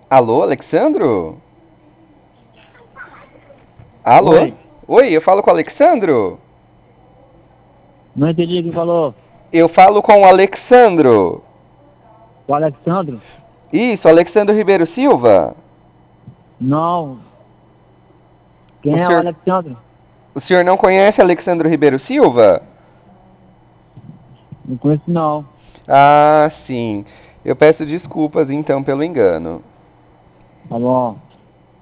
Alô, Alexandro? Alô? Oi, Oi, eu falo com o Alexandro? não entendi quem falou. Eu falo com o Alexandro. O Alexandre? Isso, Alexandro Ribeiro Silva? Não. O Quem é o senhor, Alexandre? o senhor não conhece Alexandro Ribeiro Silva? Não conheço não. Ah, sim. Eu peço desculpas então pelo engano. Tá bom.